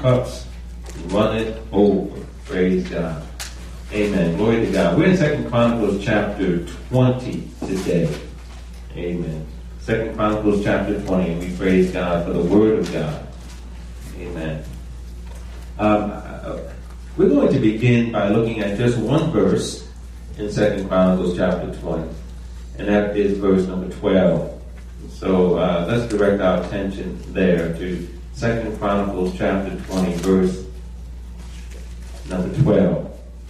cups runneth over. Praise God. Amen. Glory to God. We're in 2 Chronicles chapter 20 today. Amen. 2 Chronicles chapter 20, and we praise God for the Word of God. Amen. We're going to begin by looking at just one verse in 2 Chronicles chapter 20, and that is verse number 12. So let's direct our attention there to 2 Chronicles chapter 20, verse number 12.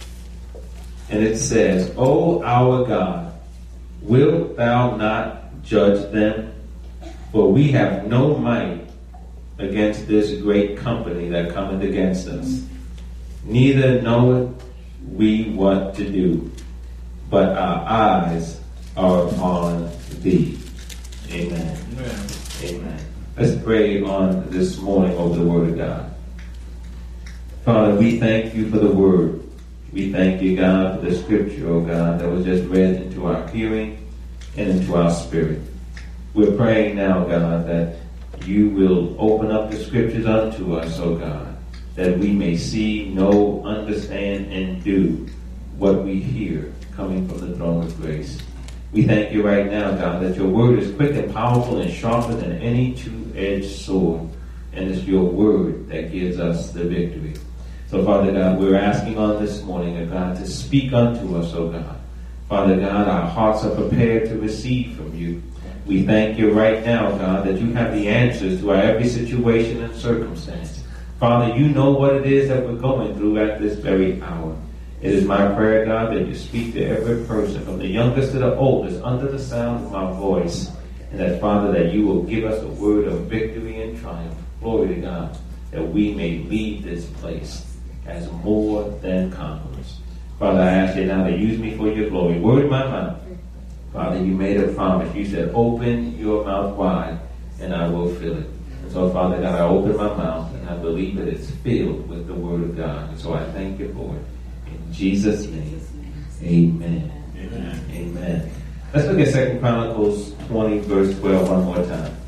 And it says, O our God, wilt thou not judge them? For we have no might against this great company that cometh against us. Neither knoweth we what to do, but our eyes are upon thee. Amen. Amen. Amen. Let's pray on this morning over the Word of God. Father, we thank you for the Word. We thank you, God, for the Scripture, oh God, that was just read into our hearing and into our spirit. We're praying now, God, that you will open up the Scriptures unto us, oh God, that we may see, know, understand, and do what we hear coming from the throne of grace. We thank you right now, God, that your word is quick and powerful and sharper than any two-edged sword, and it's your word that gives us the victory. So, Father God, we're asking on this morning, oh God, to speak unto us, oh God. Father God, our hearts are prepared to receive from you. We thank you right now, God, that you have the answers to our every situation and circumstance. Father, you know what it is that we're going through at this very hour. It is my prayer, God, that you speak to every person, from the youngest to the oldest, under the sound of my voice. And that, Father, that you will give us a word of victory and triumph. Glory to God, that we may leave this place as more than conquerors. Father, I ask you now to use me for your glory. Word my mouth. Father, you made a promise. You said, open your mouth wide, and I will fill it. And so, Father God, I open my mouth, and I believe that it's filled with the Word of God. And so I thank you for it. In Jesus' name, amen. Amen. Amen. Let's look at 2 Chronicles 20, verse 12 one more time.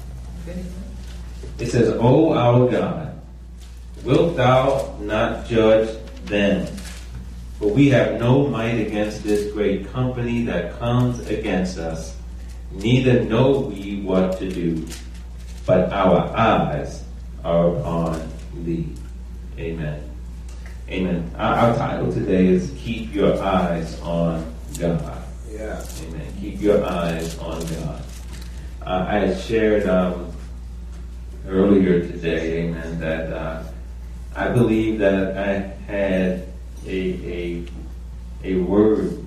It says, O our God, wilt thou not judge them? For we have no might against this great company that comes against us, neither know we what to do, but our eyes are upon thee. Amen. Amen. Our title today is Keep Your Eyes on God. Yeah. Amen. Keep your eyes on God. I had shared earlier today, amen, that I believe that I had a word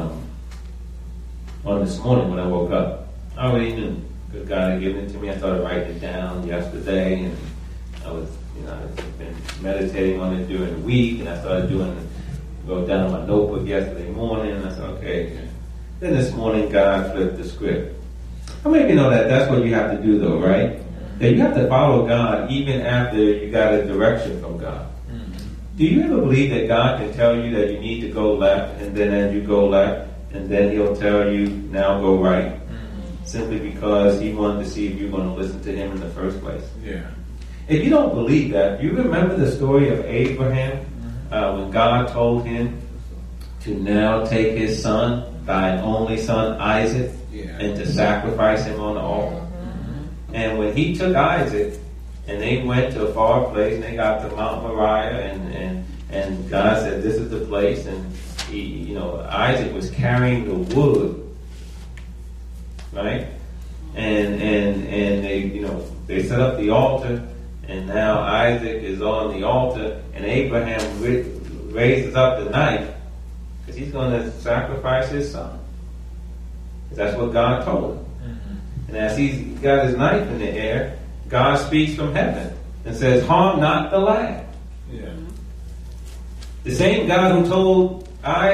on this morning when I woke up. I already knew because God had given it to me. I started writing it down yesterday, and I was, I've been meditating on it during the week, and I started go down my notebook yesterday morning, and I said, okay. Then this morning, God flipped the script. How many of you know that that's what you have to do, though, right? That you have to follow God even after you got a direction from God. Do you ever believe that God can tell you that you need to go left, and then as you go left, and then he'll tell you, now go right? Simply because he wanted to see if you're going to listen to him in the first place. Yeah. If you don't believe that, you remember the story of Abraham when God told him to now take his son, thine only son Isaac, and to sacrifice him on the altar. And when he took Isaac, and they went to a far place, and they got to Mount Moriah, and God said, this is the place, and he, Isaac was carrying the wood, right? And they set up the altar, and now Isaac is on the altar, and Abraham raises up the knife, because he's going to sacrifice his son. That's what God told him. And as he's got his knife in the air, God speaks from heaven and says, harm not the lad. Yeah. The same God who told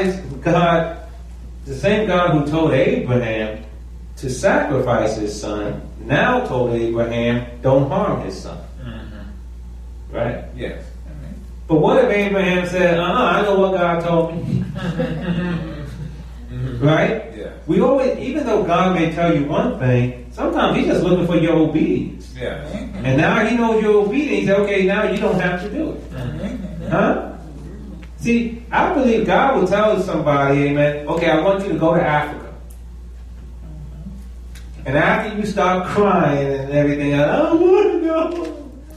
Abraham to sacrifice his son, now told Abraham, don't harm his son. Right? Yes. But what if Abraham said, I know what God told me. Right? Yeah. We always, even though God may tell you one thing, sometimes he's just looking for your obedience. Yeah. And now he knows you're obedient. He said, okay, now you don't have to do it. Huh? See, I believe God will tell somebody, amen, okay, I want you to go to Africa. And after you start crying and everything, I don't want to go.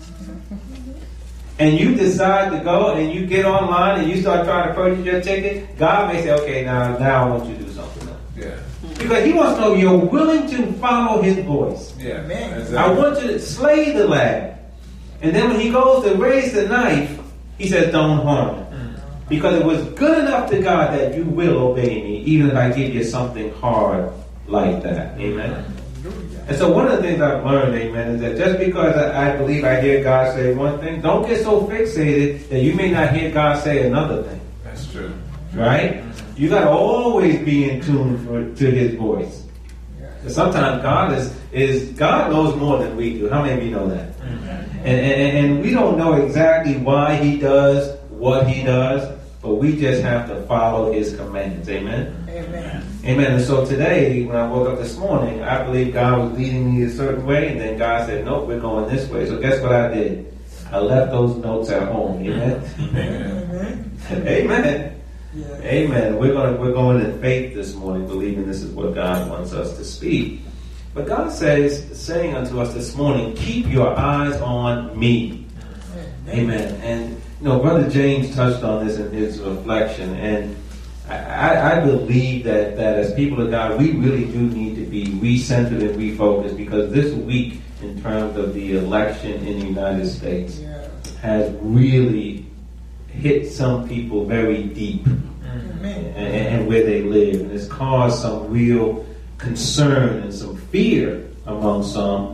And you decide to go and you get online and you start trying to purchase your ticket, God may say, okay, now I want you to do something else. Yeah. Because he wants to know you're willing to follow his voice. Yeah. Exactly. I want you to slay the lad. And then when he goes to raise the knife, he says, don't harm it. Because it was good enough to God that you will obey me, even if I give you something hard like that. Amen. And so one of the things I've learned, amen, is that just because I believe I hear God say one thing, don't get so fixated that you may not hear God say another thing. That's true. Right? You got to always be in tune to his voice. Because sometimes God knows more than we do. How many of you know that? And we don't know exactly why he does what he does, but we just have to follow his commands. Amen? Amen. Amen. And so today, when I woke up this morning, I believe God was leading me a certain way, and then God said, nope, we're going this way. So guess what I did? I left those notes at home. Amen? Amen. Amen. Yeah. Amen. We're going in faith this morning, believing this is what God wants us to speak. But God saying unto us this morning, keep your eyes on me. Amen. And Brother James touched on this in his reflection, and I believe that as people of God, we really do need to be recentered and refocused, because this week, in terms of the election in the United States, has really hit some people very deep and where they live, and it's caused some real concern and some fear among some,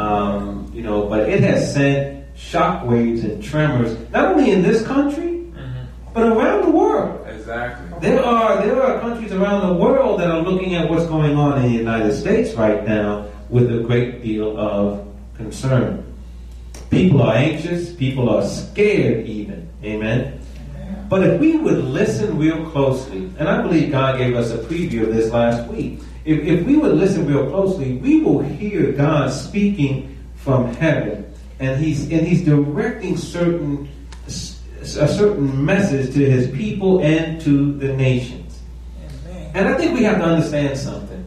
but it has sent shockwaves and tremors, not only in this country, but around the world. Exactly. There are countries around the world that are looking at what's going on in the United States right now with a great deal of concern. People are anxious. People are scared even. Amen? But if we would listen real closely, and I believe God gave us a preview of this last week, if we would listen real closely, we will hear God speaking from heaven, and he's directing a certain message to his people and to the nations. Amen. And I think we have to understand something.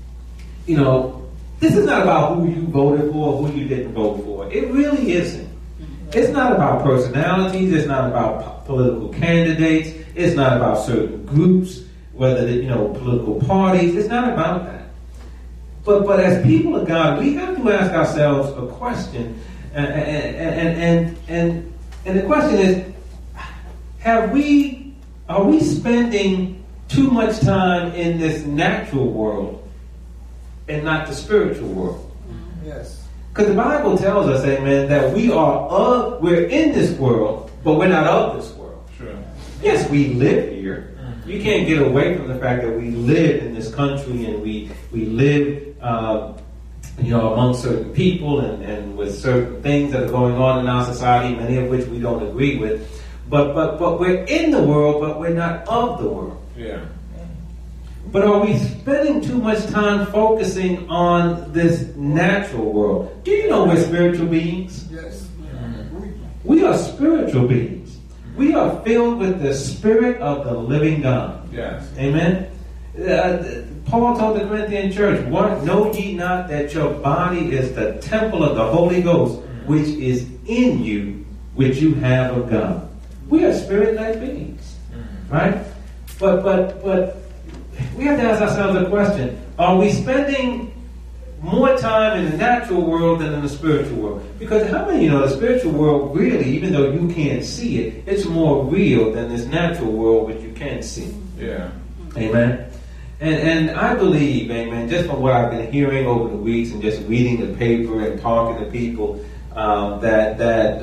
This is not about who you voted for or who you didn't vote for. It really isn't. It's not about personalities. It's not about political candidates. It's not about certain groups, whether political parties. It's not about that. But as people of God, we have to ask ourselves a question, and the question is: are we spending too much time in this natural world and not the spiritual world? Yes. Because the Bible tells us, amen, that we're in this world, but we're not of this world. Sure. Yes, we live here. You can't get away from the fact that we live in this country, and we live, among certain people and with certain things that are going on in our society, many of which we don't agree with. But we're in the world, but we're not of the world. Yeah. But are we spending too much time focusing on this natural world? Do you know we're spiritual beings? Yes. We are spiritual beings. We are filled with the Spirit of the living God. Yes. Amen? Paul told the Corinthian church, know ye not that your body is the temple of the Holy Ghost, which is in you, which you have of God. We are spirit-led beings. Right? But we have to ask ourselves a question. Are we spending more time in the natural world than in the spiritual world? Because how many the spiritual world really, even though you can't see it, it's more real than this natural world which you can see. Yeah. Amen? And I believe, amen, just from what I've been hearing over the weeks and just reading the paper and talking to people, that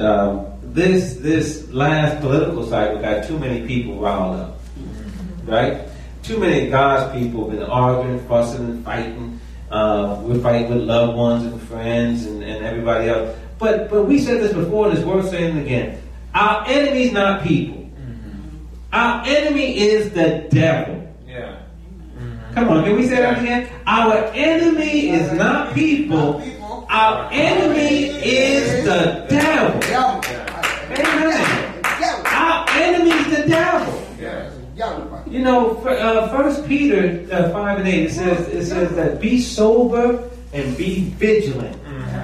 this last political cycle got too many people riled up. Right? Too many God's people have been arguing, fussing, and fighting. We're fighting with loved ones and friends and everybody else. But we said this before, and it's worth saying it again. Our enemy's not people. Our enemy is the devil. Yeah. Come on, can we say that again? Our enemy is not people. Our enemy is the devil. Amen. Our enemy is the devil. You know, 1 Peter 5 and 8, it says that be sober and be vigilant.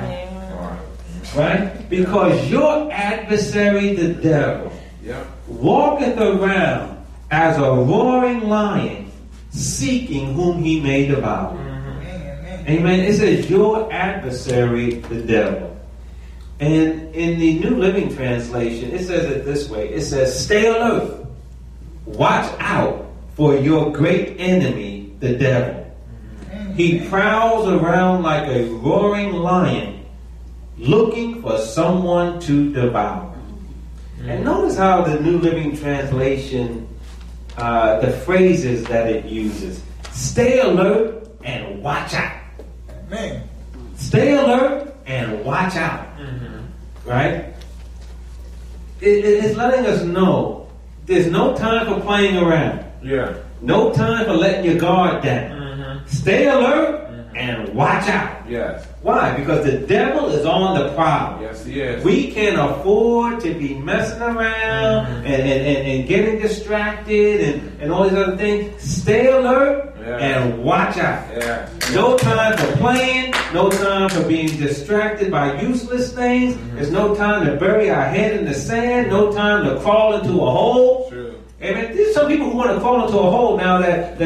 Right? Because your adversary, the devil, walketh around as a roaring lion, seeking whom he may devour. Amen. It says your adversary, the devil. And in the New Living Translation, it says it this way. It says, stay alert. Watch out for your great enemy, the devil. He prowls around like a roaring lion, looking for someone to devour. And notice how the New Living Translation, the phrases that it uses. Stay alert and watch out. Amen. Stay alert and watch out. Right? It's letting us know there's no time for playing around. No time for letting your guard down. Stay alert and watch out. Why? Because the devil is on the prowl. Yes, he is. We can't afford to be messing around and getting distracted and all these other things. Stay alert and watch out. No time for playing. No time for being distracted by useless things. There's no time to bury our head in the sand. No time to crawl into a hole. Amen. There's some people who want to crawl into a hole now that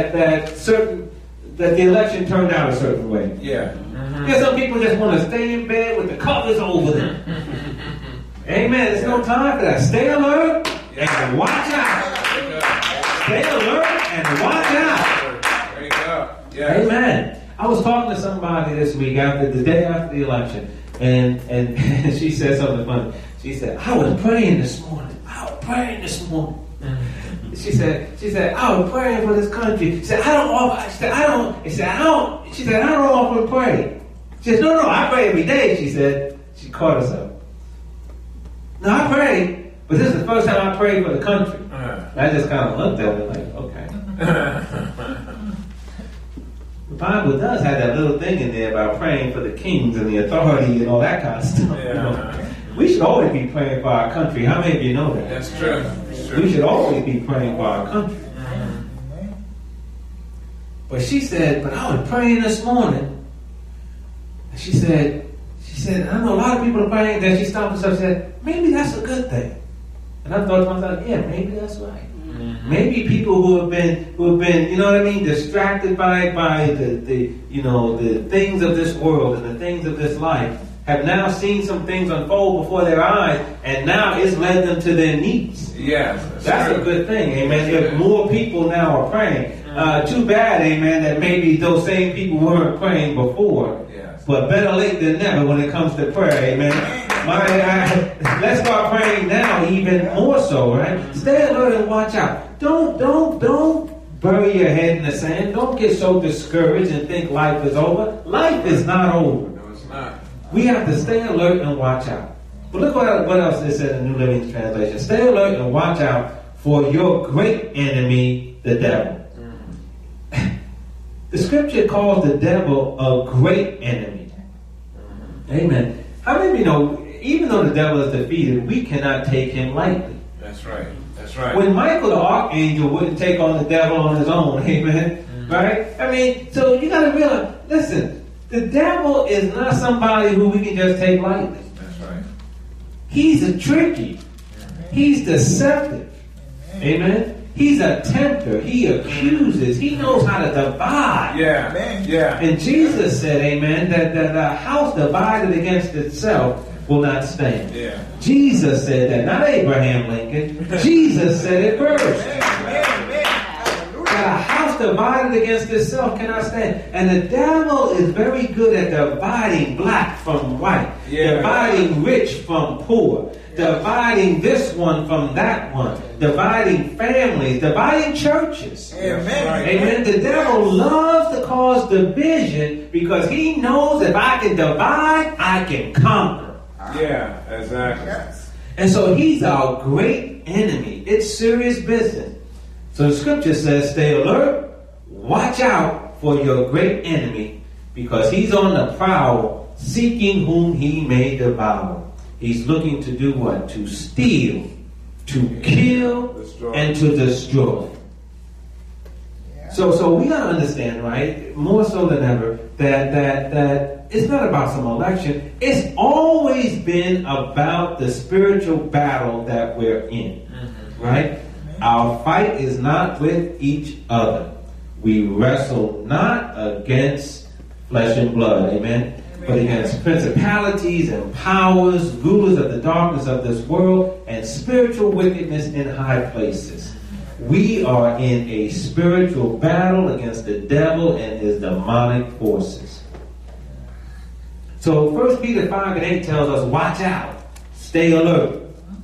the election turned out a certain way. There's some people just want to stay in bed with the covers over them. Amen. There's no time for that. Stay alert and watch out. Stay alert and watch out. There you go. Amen. I was talking to somebody this week the day after the election, and she said something funny. She said, I was praying this morning. She said, I was praying for this country. She said, I don't often pray. She said, no, I pray every day. She said, she caught herself. No, I pray, but this is the first time I prayed for the country. I just kind of looked at her like, okay. The Bible does have that little thing in there about praying for the kings and the authority and all that kind of stuff. You know? We should always be praying for our country. How many of you know that? That's true. We should always be praying for our country. But she said, but I was praying this morning. And she said, I know a lot of people are praying. Then she stopped herself and said, maybe that's a good thing. And I thought to myself, yeah, maybe that's right. Maybe people who have been, you know what I mean, distracted by the things of this world and the things of this life, have now seen some things unfold before their eyes, and now it's led them to their knees. That's a good thing, amen. If more people now are praying, too bad, amen, that maybe those same people weren't praying before. But better late than never when it comes to prayer, amen. Let's start praying now, even more so, right? Stay alert and watch out. Don't bury your head in the sand. Don't get so discouraged and think life is over. Life is not over. No, it's not. We have to stay alert and watch out. But look what else it says in the New Living Translation. Stay alert and watch out for your great enemy, the devil. The scripture calls the devil a great enemy. Amen. How many of you know, even though the devil is defeated, we cannot take him lightly. That's right. That's right. When Michael the archangel wouldn't take on the devil on his own, amen, right? I mean, so you got to realize, listen, the devil is not somebody who we can just take lightly. That's right. He's a tricky. He's deceptive. Amen. He's a tempter. He accuses. He knows how to divide. And Jesus said, amen, that the house divided against itself will not stand. Jesus said that, not Abraham Lincoln. Jesus said it first. That a house divided against itself cannot stand. And the devil is very good at dividing black from white, dividing rich from poor, dividing this one from that one, dividing families, dividing churches. Amen. The devil loves to cause division because he knows if I can divide, I can conquer. Exactly. And so he's our great enemy. It's serious business. So the scripture says, stay alert, watch out for your great enemy, because he's on the prowl, seeking whom he may devour. He's looking to do what? To steal, to kill, and to destroy. So we gotta understand, right, more so than ever, that it's not about some election. It's always been about the spiritual battle that we're in, right? Our fight is not with each other. We wrestle not against flesh and blood, amen, but against principalities and powers, rulers of the darkness of this world, and spiritual wickedness in high places. We are in a spiritual battle against the devil and his demonic forces. So 1 Peter 5:8 tells us, watch out, stay alert.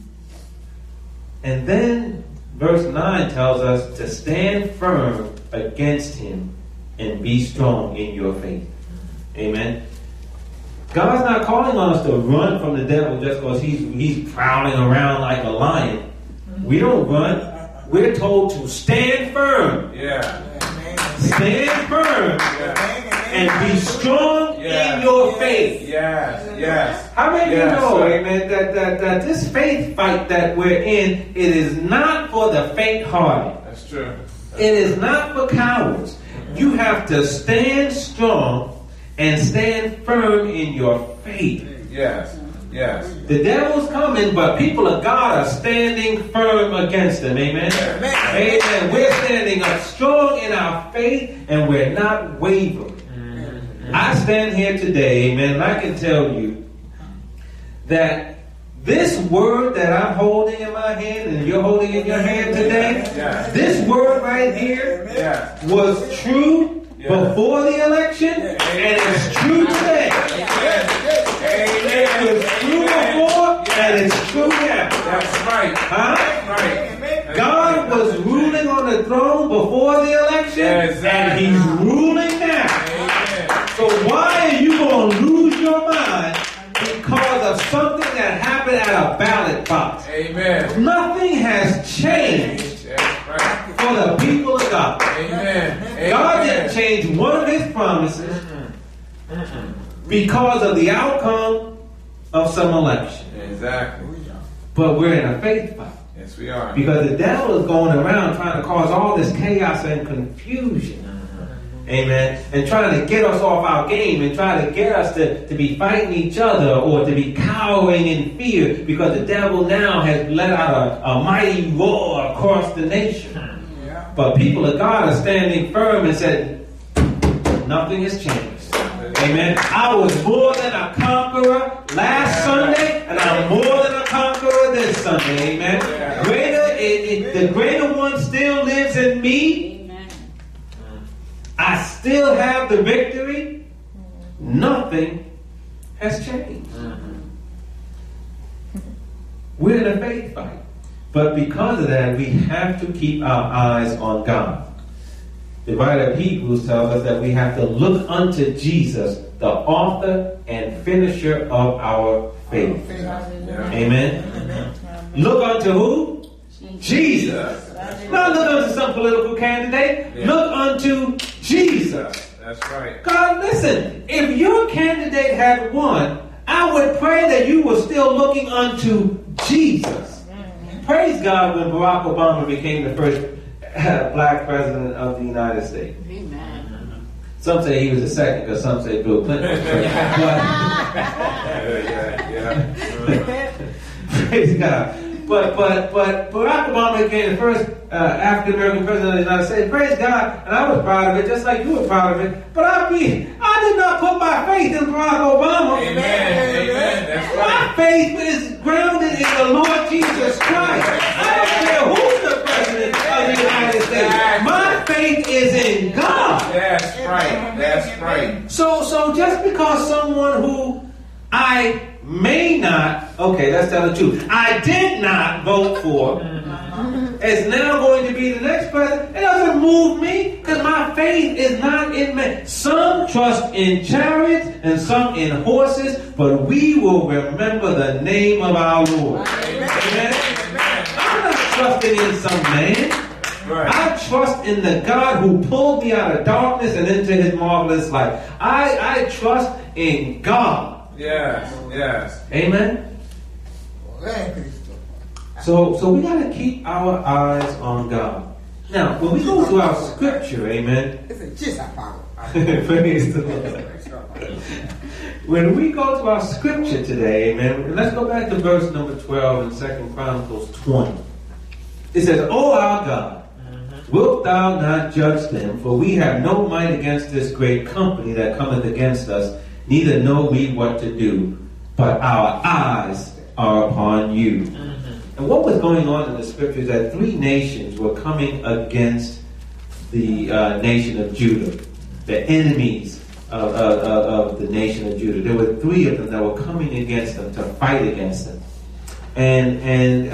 And then verse 9 tells us to stand firm against him and be strong in your faith. Amen. God's not calling on us to run from the devil just because he's prowling around like a lion. We don't run. We're told to stand firm. Yeah. Stand firm. And be strong in your faith. Yes. How many of you know, amen, that this faith fight that we're in, it is not for the faint-hearted. That's true. It is not for cowards. You have to stand strong and stand firm in your faith. Yes. The devil's coming, but people of God are standing firm against him. Amen. Amen. We're standing up strong in our faith, and we're not wavering. I stand here today, amen, and I can tell you that this word that I'm holding in my hand and you're holding in your hand today, this word right here was true before the election, and it's true today. It was true before, and it's true now. That's right. Huh? Right. God was ruling on the throne before the election, and he's ruling now. So why are you going to lose your mind because of something that happened at a ballot box? Amen. Nothing has changed for the people of God. Amen. God didn't change one of his promises because of the outcome of some election. Exactly. But we're in a faith fight. Yes, we are. Because the devil is going around trying to cause all this chaos and confusion. Amen. And trying to get us off our game and trying to get us to be fighting each other or to be cowering in fear, because the devil now has let out a mighty roar across the nation. But people of God are standing firm and said, nothing has changed. Amen. I was more than a conqueror last Sunday, and I'm more than a conqueror this Sunday. Amen. The greater one still lives in me. I still have the victory. Nothing has changed. We're in a faith fight. But because of that, we have to keep our eyes on God. The writer of Hebrews tells us that we have to look unto Jesus, the author and finisher of our faith. Amen. Look unto who? Jesus. Not look unto some political candidate. Look unto Jesus. That's right. God, listen, if your candidate had won, I would pray that you were still looking unto Jesus. Praise God when Barack Obama became the first black president of the United States. Amen. Some say he was the second, because some say Bill Clinton was first. Praise God. But Barack Obama became the first African American president of the United States. Praise God, and I was proud of it, just like you were proud of it. But I did not put my faith in Barack Obama. Amen. That's right. My faith is grounded in the Lord Jesus Christ. I don't care who's the president of the United States. My faith is in God. That's right. So just because someone who I may not, okay, let's tell the truth, I did not vote for, is now going to be the next president, it doesn't move me, because my faith is not in man. Some trust in chariots and some in horses, but we will remember the name of our Lord. Amen. I'm not trusting in some man. I trust in the God who pulled me out of darkness and into his marvelous light. I trust in God. Yes. Yes. Amen. So we got to keep our eyes on God. Now, when we go to our scripture, amen. Praise the Lord. When we go to our scripture today, amen, let's go back to verse number 12 in 2 Chronicles 20. It says, O our God, wilt thou not judge them? For we have no might against this great company that cometh against us, neither know we what to do, but our eyes are upon you. And what was going on in the scriptures that 3 nations were coming against the nation of Judah, the enemies of the nation of Judah. There were 3 of them that were coming against them to fight against them. And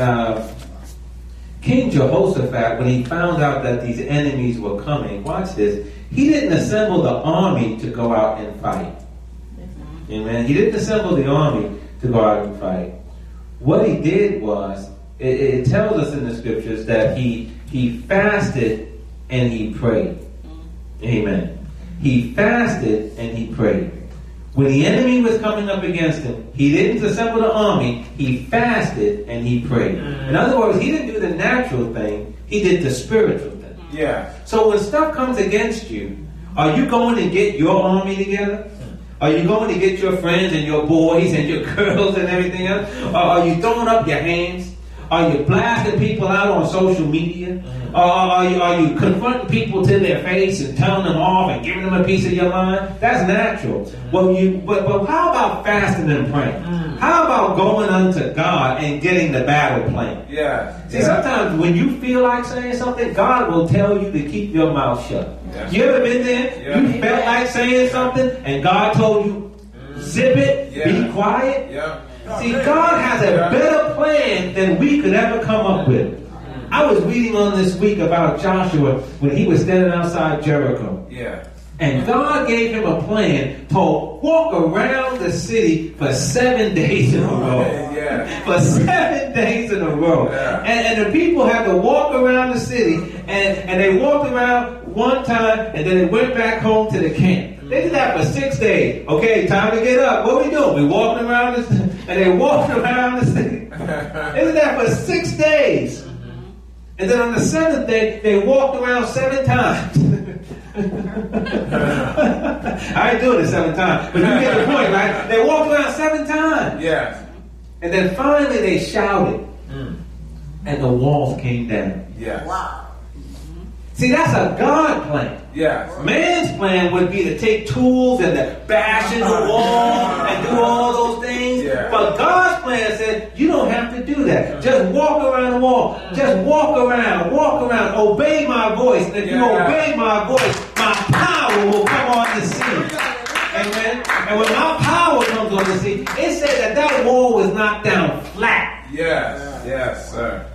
King Jehoshaphat, when he found out that these enemies were coming, watch this, he didn't assemble the army to go out and fight. Amen. He didn't assemble the army to go out and fight. What he did was, it tells us in the scriptures that he fasted and he prayed. Amen. He fasted and he prayed. When the enemy was coming up against him, he didn't assemble the army. He fasted and he prayed. In other words, he didn't do the natural thing. He did the spiritual thing. Yeah. So when stuff comes against you, are you going to get your army together? Are you going to get your friends and your boys and your girls and everything else? Or are you throwing up your hands? Are you blasting people out on social media? Are you confronting people to their face and telling them off and giving them a piece of your mind? That's natural. But how about fasting and praying? How about going unto God and getting the battle plan? Yeah. See, sometimes when you feel like saying something, God will tell you to keep your mouth shut. Yeah. You ever been there? Yeah. You felt like saying something and God told you, zip it, be quiet. Yeah. See, God has a better plan than we could ever come up with. I was reading on this week about Joshua when he was standing outside Jericho. Yeah. And God gave him a plan to walk around the city for 7 days in a row. Yeah. For 7 days in a row. Yeah. And the people had to walk around the city, and they walked around one time, and then they went back home to the camp. They did that for 6 days. Okay, time to get up. What are we doing? We walking around this, and they walked around the city. They did that for 6 days. And then on the 7th day, they walked around 7 times. I ain't doing it 7 times, but you get the point, right? They walked around 7 times. Yeah. And then finally they shouted, and the walls came down. Yeah. Wow. See, that's a God plan. Yeah. Man's plan would be to take tools and to bash in the wall and do all those things. Yeah. But God's plan said, you don't have to do that. Just walk around the wall. Just walk around. Obey my voice. And if you obey my voice, my power will come on the scene. Amen. And when my power comes on the scene, it said that wall was knocked down flat. Yes. Yes, sir.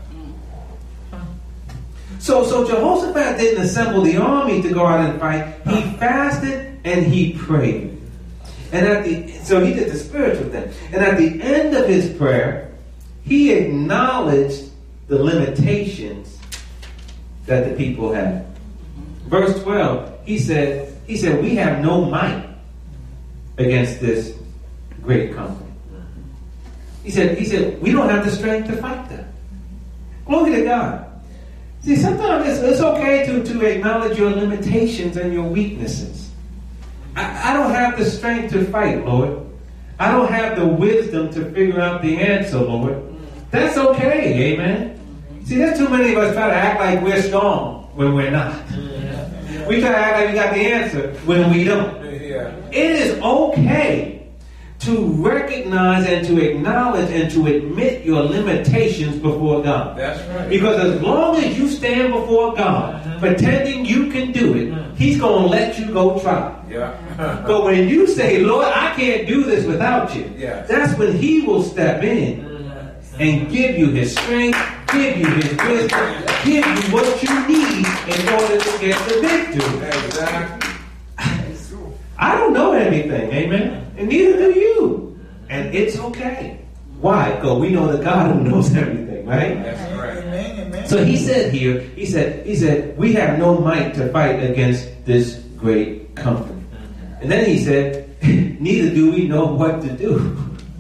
So Jehoshaphat didn't assemble the army to go out and fight. He fasted and he prayed. And so he did the spiritual thing. And at the end of his prayer, he acknowledged the limitations that the people had. Verse 12, he said, we have no might against this great company. He said, we don't have the strength to fight them. Glory to God. See, sometimes it's okay to acknowledge your limitations and your weaknesses. I don't have the strength to fight, Lord. I don't have the wisdom to figure out the answer, Lord. That's okay, amen. See, there's too many of us try to act like we're strong when we're not. We try to act like we got the answer when we don't. Yeah. It is okay to recognize and to acknowledge and to admit your limitations before God. That's right. Because as long as you stand before God pretending you can do it, He's going to let you go try. Yeah. But when you say, Lord, I can't do this without you, that's when He will step in and give you His strength, give you His wisdom, give you what you need in order to get the victory. Exactly. I don't know everything, amen? And neither do you. And it's okay. Why? Because we know the God who knows everything, right? That's right. Amen. So he said here, he said, we have no might to fight against this great company. And then he said, neither do we know what to do.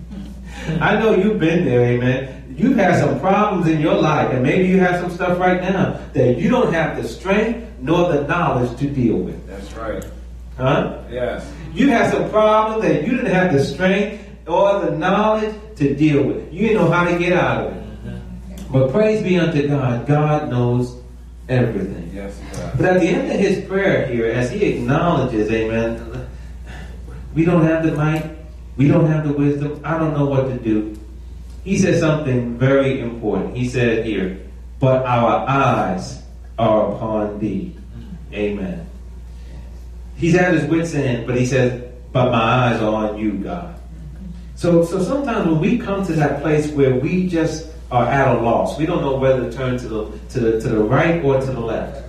I know you've been there, amen. You've had some problems in your life, and maybe you have some stuff right now that you don't have the strength nor the knowledge to deal with. That's right. Huh? Yes. You had some problems that you didn't have the strength or the knowledge to deal with. You didn't know how to get out of it. But praise be unto God. God knows everything. Yes, God. But at the end of his prayer here, as he acknowledges, amen, we don't have the might, we don't have the wisdom, I don't know what to do. He said something very important. He said here, but our eyes are upon thee. Amen. He's at his wit's end, but he says, but my eyes are on you, God. So sometimes when we come to that place where we just are at a loss, we don't know whether to turn to the right or to the left,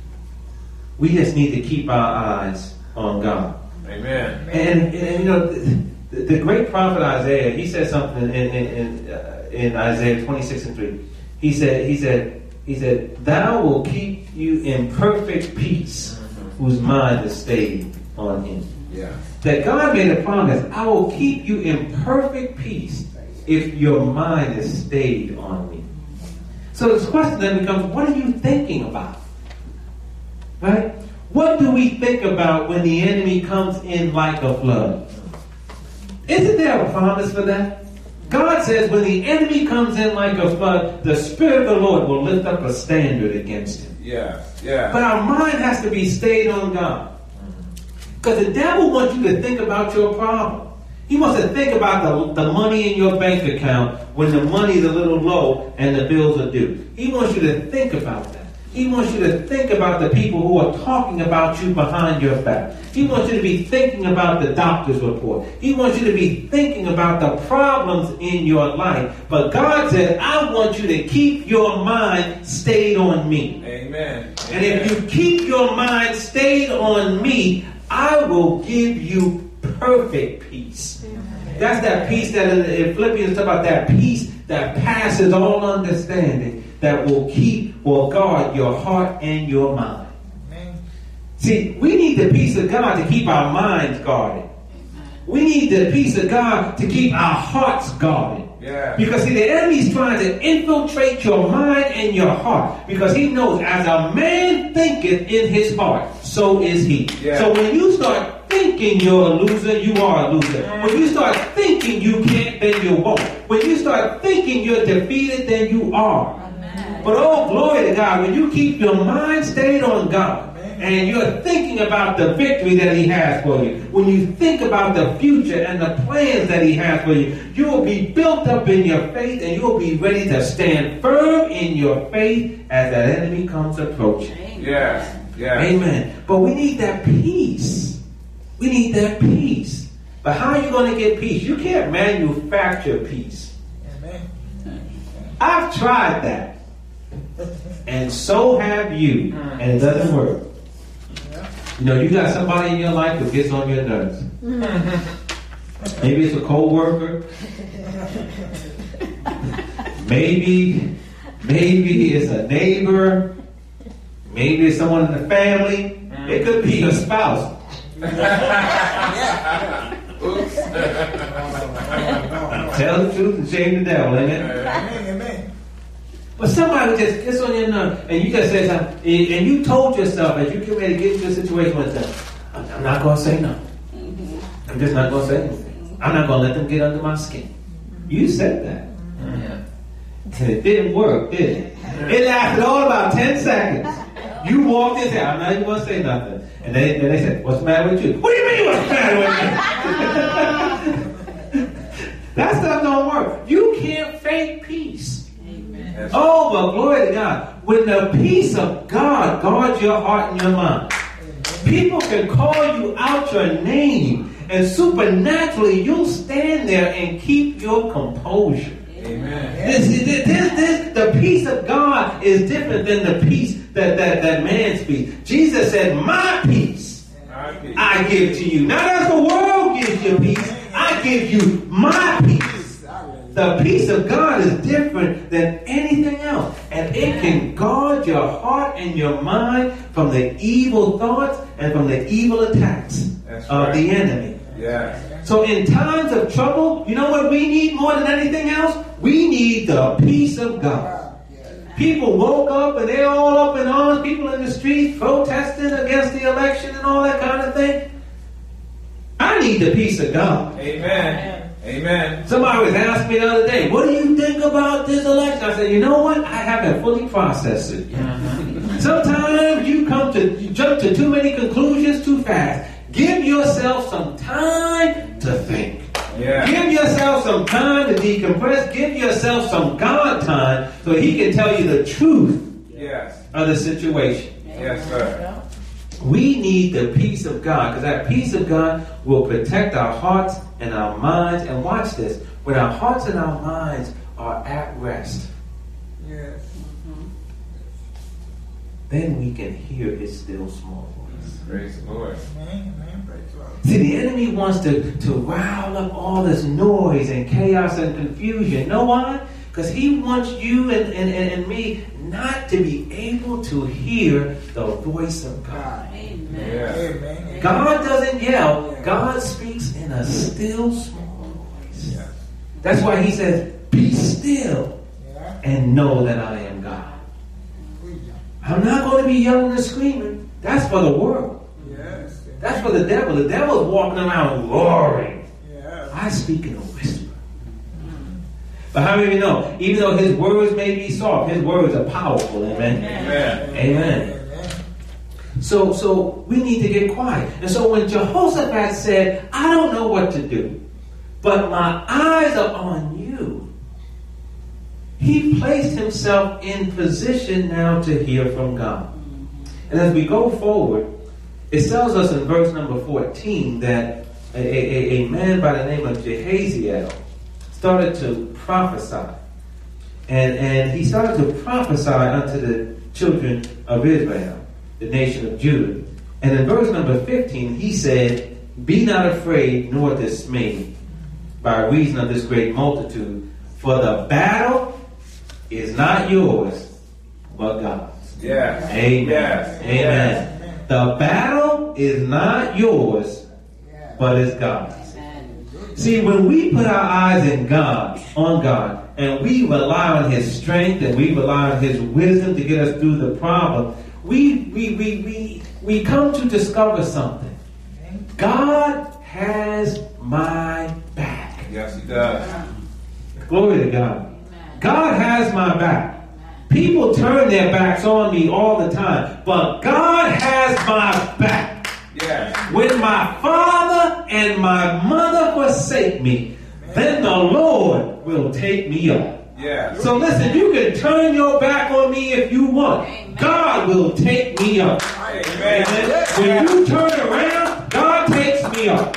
we just need to keep our eyes on God. Amen. And you know, the great prophet Isaiah, he said something in Isaiah 26:3. He said, thou will keep you in perfect peace, whose mind is stayed on him. Yeah. That God made a promise, I will keep you in perfect peace if your mind is stayed on me. So the question then becomes, what are you thinking about? Right? What do we think about when the enemy comes in like a flood? Isn't there a promise for that? God says when the enemy comes in like a flood, the Spirit of the Lord will lift up a standard against him. Yeah. Yeah. But our mind has to be stayed on God. Because the devil wants you to think about your problem. He wants to think about the money in your bank account when the money is a little low and the bills are due. He wants you to think about that. He wants you to think about the people who are talking about you behind your back. He wants you to be thinking about the doctor's report. He wants you to be thinking about the problems in your life. But God said, I want you to keep your mind stayed on me. Amen. And if you keep your mind stayed on me, I will give you perfect peace. That's that peace that in Philippians talk about, that peace that passes all understanding, that will guard your heart and your mind. See, we need the peace of God to keep our minds guarded. We need the peace of God to keep our hearts guarded. Yeah. Because see, the enemy's trying to infiltrate your mind and your heart. Because he knows, as a man thinketh in his heart, so is he. Yeah. So when you start thinking you're a loser, you are a loser. When you start thinking you can't, then you won't. When you start thinking you're defeated, then you are. Amen. But oh, glory to God, when you keep your mind stayed on God, and you're thinking about the victory that he has for you, when you think about the future and the plans that he has for you, you will be built up in your faith, and you'll be ready to stand firm in your faith as that enemy comes approaching. Yes. Yes. Amen. But we need that peace. We need that peace. But how are you going to get peace? You can't manufacture peace. Amen. I've tried that. And so have you. And it doesn't work. You know, you got somebody in your life who gets on your nerves. Maybe it's a co-worker. Maybe it's a neighbor. Maybe it's someone in the family. It could be your spouse. Oops. Tell the truth and shame the devil, amen? Amen. But somebody just gets on your nerve, and you just say something, and you told yourself as you get ready to get into a situation with them, I'm not going to say nothing. I'm just not going to say anything. I'm not going to let them get under my skin. You said that. And it didn't work, did it? It lasted all about 10 seconds. You walked in and said, I'm not even going to say nothing. And then they said, what's the matter with you? What do you mean what's the matter with me? That stuff don't work. You can't fake peace. Amen. Oh, but glory to God. When the peace of God guards your heart and your mind, people can call you out your name, and supernaturally you'll stand there and keep your composure. Amen. The peace of God is different than the peace that man speaks. Jesus said, my peace I give to you. Not as the world gives you peace, I give you my peace. The peace of God is different than anything else. And it can guard your heart and your mind from the evil thoughts and from the evil attacks of the enemy. Yeah. So in times of trouble, you know what we need more than anything else? We need the peace of God. People woke up and they're all up in arms. People in the streets protesting against the election and all that kind of thing. I need the peace of God. Amen. Amen. Somebody was asking me the other day, what do you think about this election? I said, you know what? I haven't fully processed it. Sometimes you jump to too many conclusions too fast. Give yourself some time to think. Yeah. Give yourself some time to decompress. Give yourself some God time so He can tell you the truth of the situation. Yes, sir. We need the peace of God, because that peace of God will protect our hearts and our minds. And watch this. When our hearts and our minds are at rest, then we can hear His still small voice. Praise the Lord. See, the enemy wants to rile up all this noise and chaos and confusion. You know why? Because he wants you and me not to be able to hear the voice of God. Amen. Yeah. Amen. God doesn't yell. God speaks in a still small voice. Yeah. That's why He says, be still and know that I am God. I'm not going to be yelling and screaming. That's for the world. That's for the devil. The devil's walking around roaring. I speak in a whisper. But how many of you know, even though his words may be soft, his words are powerful. Amen. Amen. Amen. So we need to get quiet. And so when Jehoshaphat said, I don't know what to do, but my eyes are on you, he placed himself in position now to hear from God. And as we go forward, it tells us in verse number 14 that a man by the name of Jehaziel started to prophesy. And he started to prophesy unto the children of Israel, the nation of Judah. And in verse number 15, he said, be not afraid nor dismayed by reason of this great multitude, for the battle is not yours, but God's. Yeah. Amen. Yes. Amen. Yes. The battle is not yours, but it's God's. See, when we put our eyes on God, and we rely on His strength and we rely on His wisdom to get us through the problem, we come to discover something. God has my back. Yes, He does. Glory to God. God has my back. People turn their backs on me all the time, but God has my back. Yes. When my father and my mother forsake me, then the Lord will take me up. Yes. So listen, you can turn your back on me if you want. God will take me up. Amen. When you turn around, God takes me up.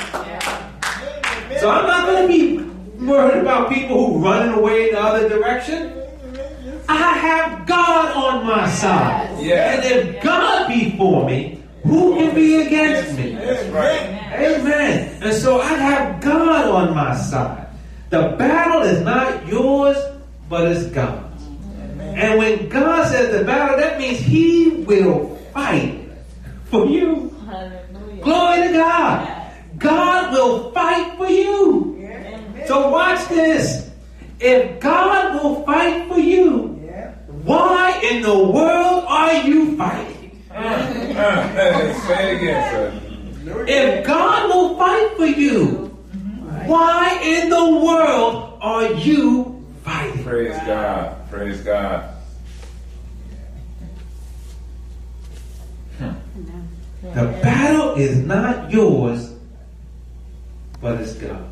So I'm not going to be worried about people who running away in the other direction. I have God on my side. Yeah. And if God be for me, who can be against me? That's right. Amen. And so I have God on my side. The battle is not yours, but it's God's. And when God says the battle, that means He will fight for you. Hallelujah. Glory to God. God will fight for you. So watch this. If God will fight for you, why in the world are you fighting? Say it again, sir. If God will fight for you, why in the world are you fighting? Praise God. Praise God. The battle is not yours, but it's God.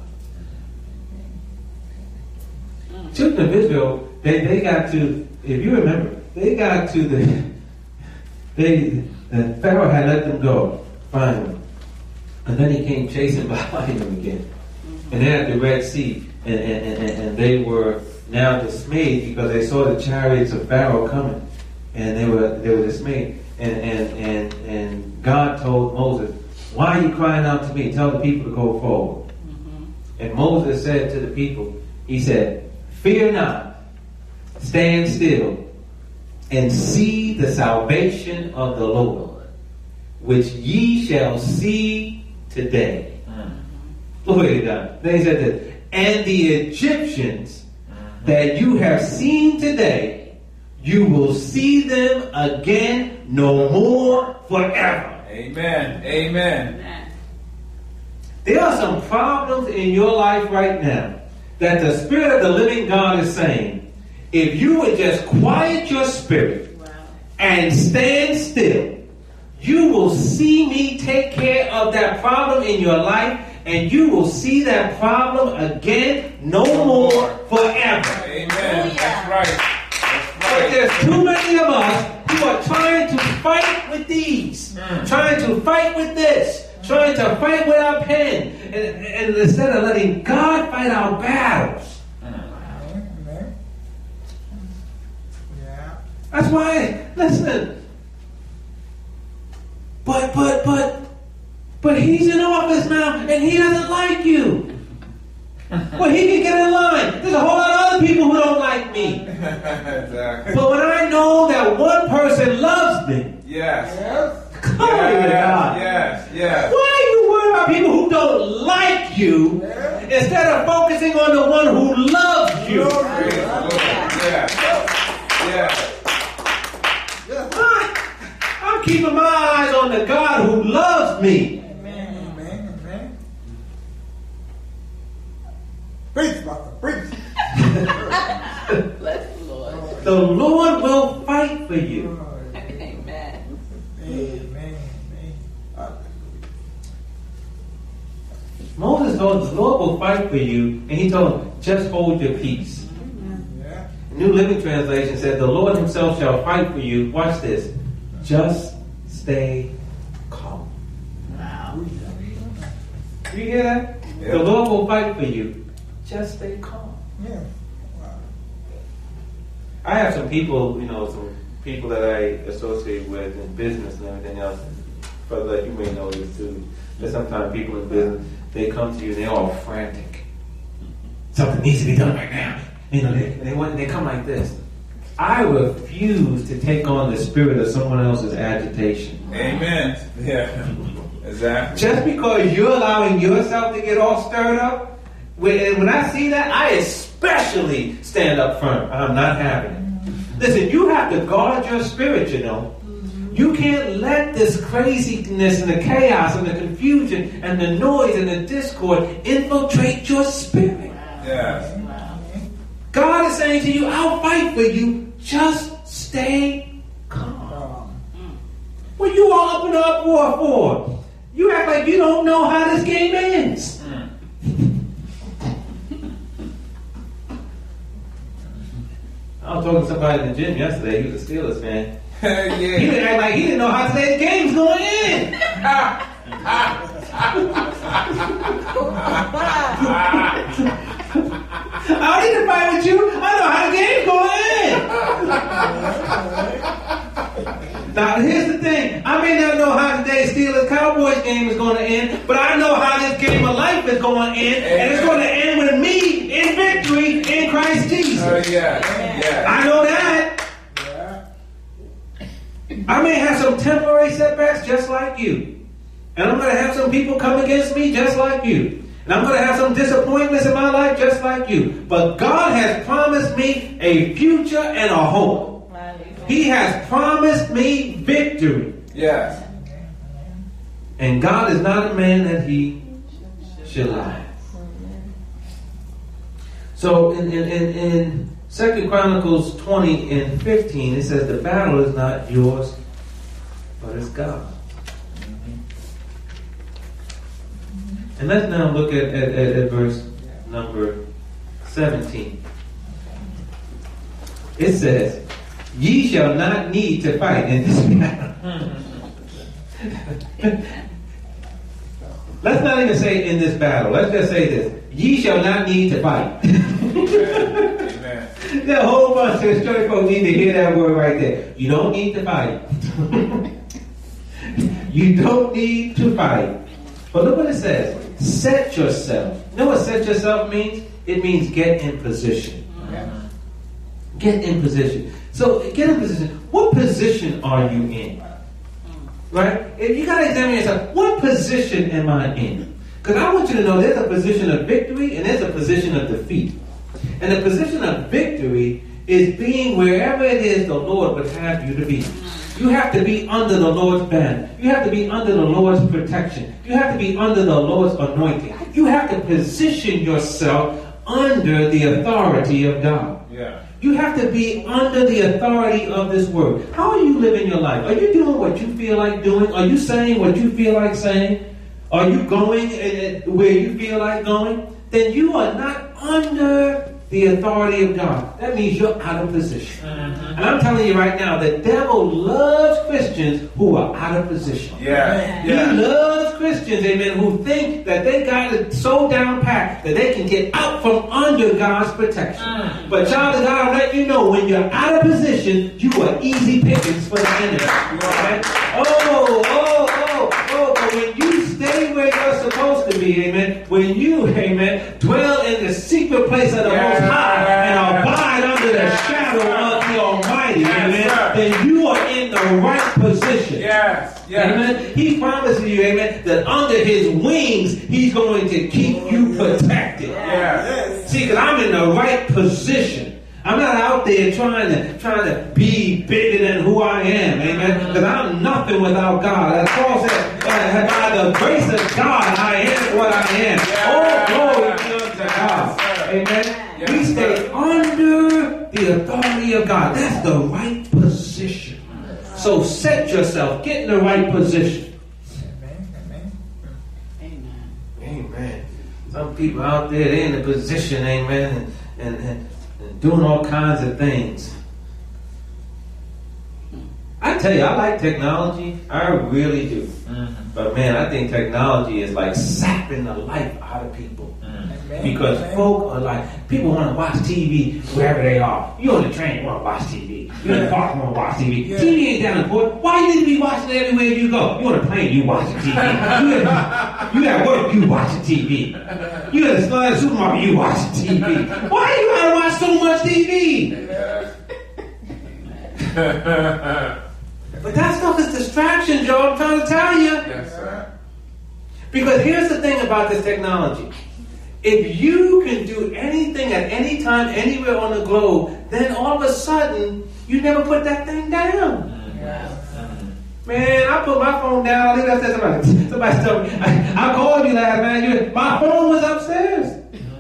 Children of Israel, they got to, if you remember, they got to the Pharaoh had let them go, finally. And then he came chasing behind them again. And they're at the Red Sea. And they were now dismayed because they saw the chariots of Pharaoh coming. And they were dismayed. And God told Moses, why are you crying out to me? Tell the people to go forward. And Moses said to the people, he said, Fear not, stand still, and see the salvation of the Lord, which ye shall see today. Glory to God. Then he said this, and the Egyptians that you have seen today, you will see them again no more forever. Amen. Amen. There are some problems in your life right now that the Spirit of the living God is saying, if you would just quiet your spirit and stand still, you will see me take care of that problem in your life, and you will see that problem again no more forever. Amen. That's right. But there's too many of us who are trying to fight with these, trying to fight with this, trying to fight with our pen, and instead of letting God fight our battles. Amen. Yeah. That's why, listen. But he's in office now, and he doesn't like you. Well, he can get in line. There's a whole lot of other people who don't like me. Exactly. But when I know that one person loves me, Yes. Yes. glory to God. Yes. Why are you worried about people who don't like you instead of focusing on the one who loves you? Praise the Lord. Yes. I'm keeping my eyes on the God who loves me. Amen. Preach, brother. Preach. Bless the Lord. The Lord will fight for you. Amen. Amen. Moses told the Lord will fight for you, and he told him, just hold your peace. Yeah. New Living Translation said, the Lord himself shall fight for you. Watch this. Just stay calm. Wow. You hear that? Yep. The Lord will fight for you. Just stay calm. Yeah. Wow. I have some people, some people that I associate with in business and everything else. Brother, like you may know this too. There's sometimes people in business, they come to you and they're all frantic. Something needs to be done right now. They come like this. I refuse to take on the spirit of someone else's agitation. Amen. Yeah. Exactly. Just because you're allowing yourself to get all stirred up, when I see that, I especially stand up front. I'm not having it. Listen, you have to guard your spirit, You can't let this craziness and the chaos and the confusion and the noise and the discord infiltrate your spirit. Yes. God is saying to you, I'll fight for you. Just stay calm. What you all up in the uproar for? You act like you don't know how this game ends. I was talking to somebody in the gym yesterday. He was a Steelers fan. He didn't act like he didn't know how today's game's going in. I don't need to fight with you. I know how the game's going in. Now, here's the thing. I may not know how today's Steelers-Cowboys game is going to end, but I know how this game of life is going to end, and it's going to end with me in victory in Christ Jesus. Yeah. I know that. I may have some temporary setbacks just like you. And I'm going to have some people come against me just like you. And I'm going to have some disappointments in my life just like you. But God has promised me a future and a hope. He has promised me victory. Yes. And God is not a man that he should lie. So in 2 Chronicles 20 and 15, it says, the battle is not yours, but it's God. And let's now look at verse number 17. It says, ye shall not need to fight in this battle. Let's not even say in this battle. Let's just say this. Ye shall not need to fight. Amen. There's a whole bunch of straight folks need to hear that word right there. You don't need to fight. You don't need to fight. But look what it says. Set yourself. You know what set yourself means? It means get in position. Get in position. So get in position. What position are you in? Right? If you got to examine yourself, what position am I in? Because I want you to know there's a position of victory and there's a position of defeat. And the position of victory is being wherever it is the Lord would have you to be. You have to be under the Lord's banner. You have to be under the Lord's protection. You have to be under the Lord's anointing. You have to position yourself under the authority of God. Yeah. You have to be under the authority of this word. How are you living your life? Are you doing what you feel like doing? Are you saying what you feel like saying? Are you going where you feel like going? Then you are not under the authority of God. That means you're out of position. And I'm telling you right now, the devil loves Christians who are out of position. Yeah. He loves Christians, amen, who think that they got it so down pat that they can get out from under God's protection. But child of God, I'll let you know, when you're out of position, you are easy pickings for the enemy. Right? But when you stay where you're supposed to be, amen, when you, amen, dwell in the secret place of the Most High and abide under the shadow of the Almighty, amen, then you are in the right position. Yes. Amen. He promises you, amen, that under his wings, he's going to keep you protected. Yes. See, because I'm in the right position. I'm not out there trying to be bigger than who I am, amen. Because I'm nothing without God. As Paul said, by the grace of God, I am what I am. All glory be unto God. Amen. We stay under the authority of God. That's the right position. So set yourself, get in the right position. Amen. Some people out there, they're in the position, amen, and doing all kinds of things. I tell you, I like technology. I really do. But man, I think technology is like sapping the life out of people. Because folk are like, people want to watch TV wherever they are. You on the train, you want to watch TV. You in the park, you want to watch TV. Yeah. TV ain't that important. Why you need to be watching it everywhere you go? You on a plane, you watching TV. You at work, you watching TV. You at the supermarket, you watching TV. Why you gotta watch so much TV? But that stuff is distraction, Joe. I'm trying to tell you. Yes, sir. Because here's the thing about this technology. If you can do anything at any time, anywhere on the globe, then all of a sudden, you never put that thing down. Man, I put my phone down. I think I said somebody told me. I called you last night. My phone was upstairs.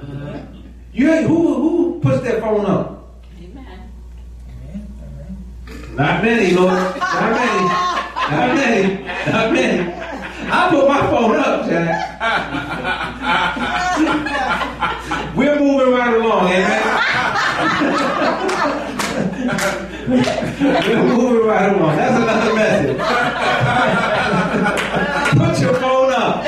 Who puts their phone up? Not many, Lord. Not many. I put my phone up, Jack. We're moving right along, amen? We're moving right along. That's another message. Put your phone up.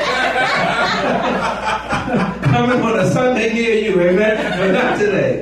Coming on a Sunday near you, amen? But not today.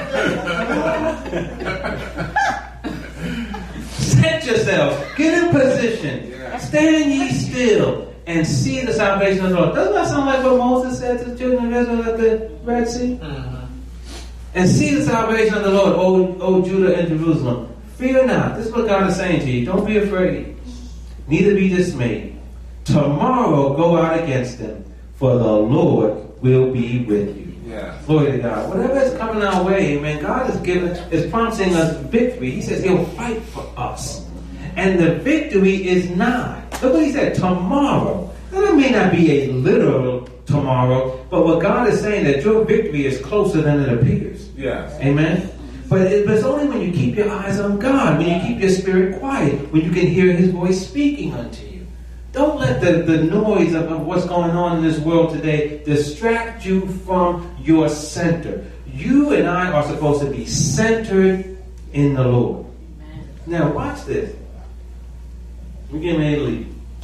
Set yourself. Get in position. Stand ye still and see the salvation of the Lord. Doesn't that sound like what Moses said to the children of Israel at the Red Sea? And see the salvation of the Lord, O Judah and Jerusalem. Fear not. This is what God is saying to you. Don't be afraid. Neither be dismayed. Tomorrow go out against them, for the Lord will be with you. Yeah. Glory to God. Whatever is coming our way, amen, God is promising us victory. He says he'll fight for us. And the victory is nigh. Look what he said, tomorrow. That may not be a literal tomorrow, but what God is saying that your victory is closer than it appears. Yes. Amen? But it's only when you keep your eyes on God, when you keep your spirit quiet, when you can hear his voice speaking unto you. Don't let the noise of what's going on in this world today distract you from your center. You and I are supposed to be centered in the Lord. Amen. Now watch this. We're getting ready to leave.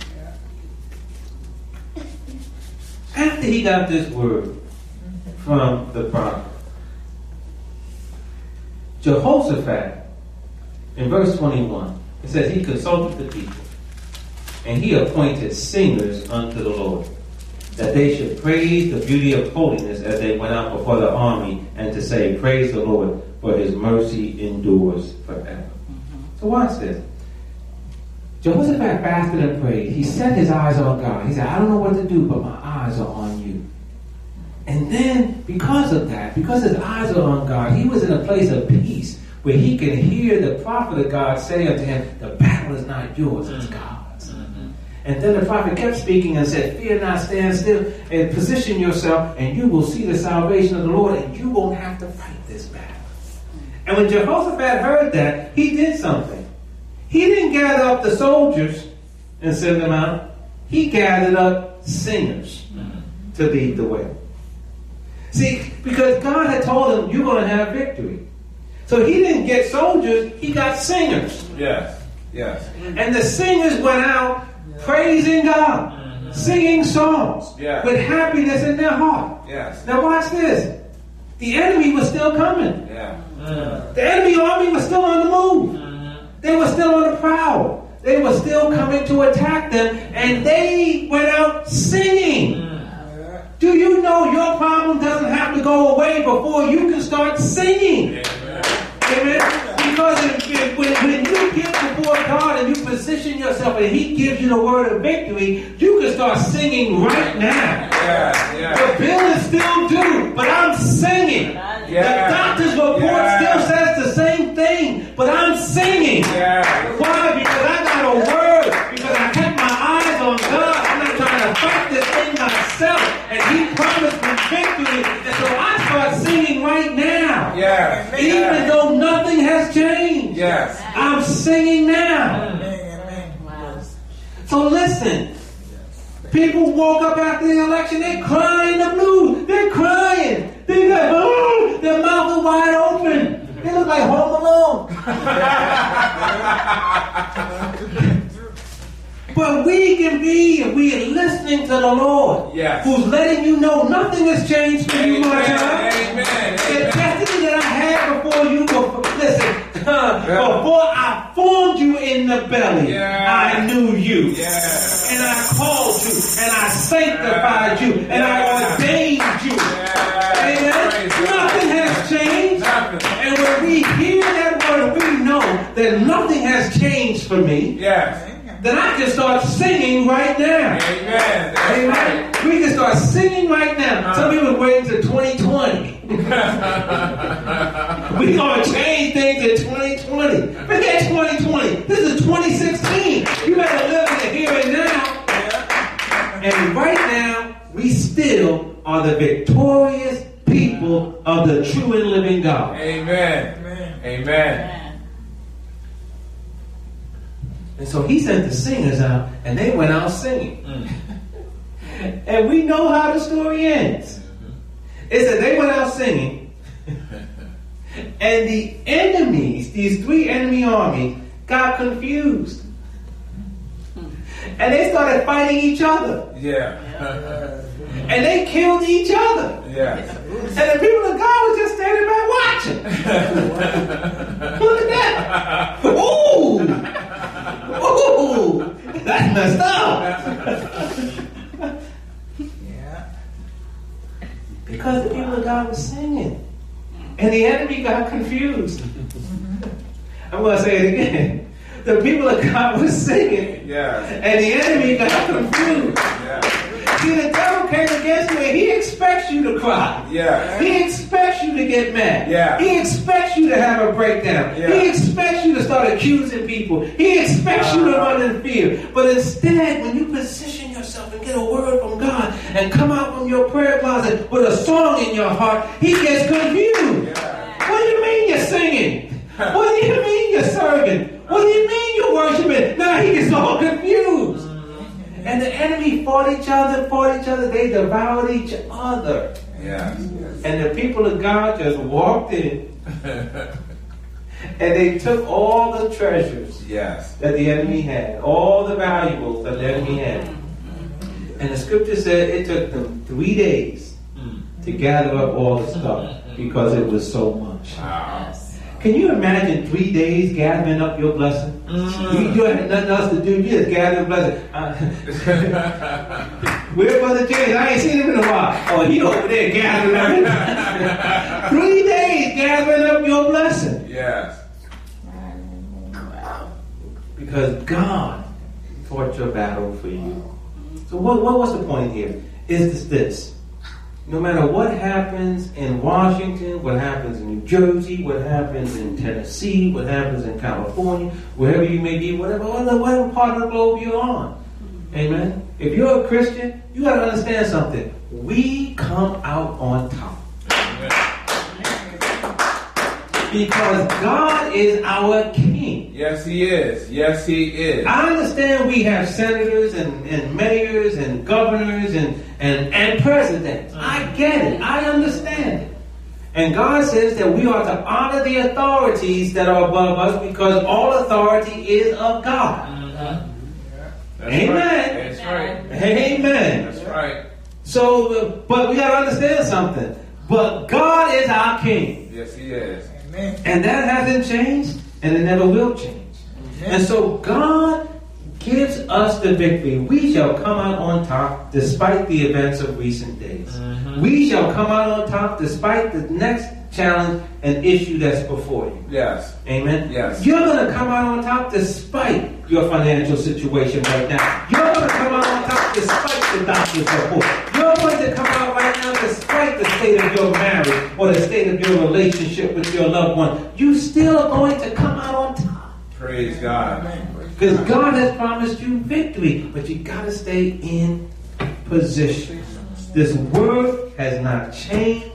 After he got this word from the prophet, Jehoshaphat, in verse 21, it says he consulted the people, and he appointed singers unto the Lord, that they should praise the beauty of holiness as they went out before the army, and to say, praise the Lord, for his mercy endures forever. So watch this. Jehoshaphat fasted and prayed. He set his eyes on God. He said, I don't know what to do, but my eyes are on you. And then, because of that, because his eyes are on God, he was in a place of peace where he could hear the prophet of God say unto him, the battle is not yours, it's God's. And then the prophet kept speaking and said, fear not, stand still, and position yourself, and you will see the salvation of the Lord, and you won't have to fight this battle. And when Jehoshaphat heard that, he did something. He didn't gather up the soldiers and send them out. He gathered up singers to lead the way. See, because God had told him, you're going to have victory. So he didn't get soldiers, he got singers. Yes. Yes. And the singers went out praising God, singing songs with happiness in their heart. Yes. Now watch this. The enemy was still coming. Yeah. The enemy army was still on the move. They were still on the prowl. They were still coming to attack them, and they went out singing. Do you know your problem doesn't have to go away before you can start singing? Amen. Because when you get before God and you position yourself and He gives you the word of victory, you can start singing right now. The bill is still due, but I'm singing. The doctor's report still says the same thing, but I'm singing. Why? Because I got a word. Because I kept my eyes on God. I'm not trying to fight this thing myself. And He promised me victory. And so I start singing right now. Even though nothing has changed. I'm singing now. So listen. People woke up after the election, they're crying the blues. They're crying. They're like, oh, their mouth is wide open. They look like Home Alone. But we can be, if we are listening to the Lord, who's letting you know nothing has changed for you, my child. The destiny that I had before you, listen, before I formed you in the belly, I knew you. And I called you, and I sanctified you, and I ordained you. Amen? Nothing has changed. And when we hear that word, we know that nothing has changed for me. Then I can start singing right now. Amen. We can start singing right now. Some people are waiting to 2020. We're going to change things in 2020. Forget 2020. This is 2016. You better live in the here and now. And right now, we still are the victorious people of the true and living God. Amen. And so He sent the singers out, and they went out singing. And we know how the story ends. It said they went out singing, and the enemies, these three enemy armies, got confused. And they started fighting each other. And they killed each other. And the people of God were just standing back watching. Look at that. Ooh, that's messed up. Because the people of God were singing. And the enemy got confused. I'm going to say it again. The people of God were singing. And the enemy got confused. See, the devil came against you and he expects you to cry. He expects you to get mad. He expects you to have a breakdown. He expects you to start accusing people. He expects you to run in fear. But instead, when you position yourself and get a word from God and come out from your prayer closet with a song in your heart, he gets confused. What do you mean you're singing? What do you mean you're serving? What do you mean you're worshiping? Now he gets all confused. And the enemy fought each other. They devoured each other. And the people of God just walked in. And they took all the treasures that the enemy had. All the valuables that the enemy had. And the scripture said it took them 3 days to gather up all the stuff. Because it was so much. Can you imagine 3 days gathering up your blessing? You had nothing else to do. You just gathering blessing. Where's Brother James? I ain't seen him in a while. Oh, he over there gathering everything. 3 days gathering gathering up your blessing. Yes. Wow. Because God fought your battle for you. So what was the point here? Is this. No matter what happens in Washington, what happens in New Jersey, what happens in Tennessee, what happens in California, wherever you may be, whatever part of the globe you're on. Amen. If you're a Christian, you got to understand something. We come out on top. Because God is our King. Yes, He is. Yes, He is. I understand we have senators and mayors and governors and presidents. I get it. I understand it. And God says that we are to honor the authorities that are above us because all authority is of God. That's Amen. Right. That's right. Amen. That's right. So, but we got to understand something. But God is our King. Yes, He is. Amen. And that hasn't changed, and it never will change. And so God gives us the victory. We shall come out on top despite the events of recent days. We shall come out on top despite the next challenge and issue that's before you. Yes. Amen? Yes. You're going to come out on top despite your financial situation right now. You're going to come out on top despite the doctor's report. You're going to come out right now despite the state of your marriage or the state of your relationship with your loved one. You still are going to come out on top. Praise God. Because God has promised you victory. But you got to stay in position. This word has not changed.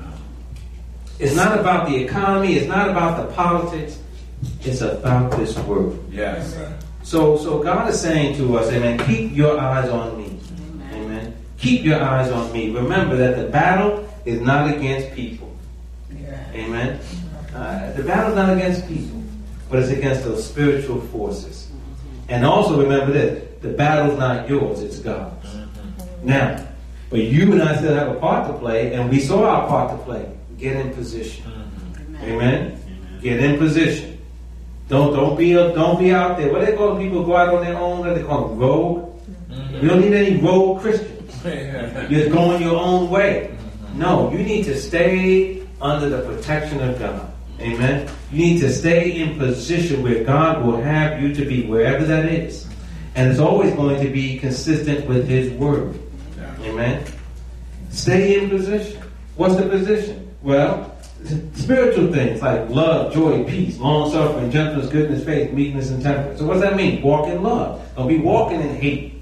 It's not about the economy. It's not about the politics. It's about this word. Yes. So God is saying to us, amen, keep your eyes on me. Amen. Keep your eyes on me. Remember that the battle is not against people. Amen. The battle is not against people, but it's against those spiritual forces. And also remember this, the battle's not yours, it's God's. Now, but you and I still have a part to play, and we saw our part to play. Get in position. Amen. Get in position. Don't be out there. What do they call people who go out on their own? What do they call them? Rogue. You don't need any rogue Christians. You're going your own way. No, you need to stay under the protection of God. Amen. You need to stay in position where God will have you to be, wherever that is. And it's always going to be consistent with His word. Amen. Stay in position. What's the position? Well, spiritual things like love, joy, peace, long-suffering, gentleness, goodness, faith, meekness, and temperance. So what does that mean? Walk in love. Don't be walking in hate.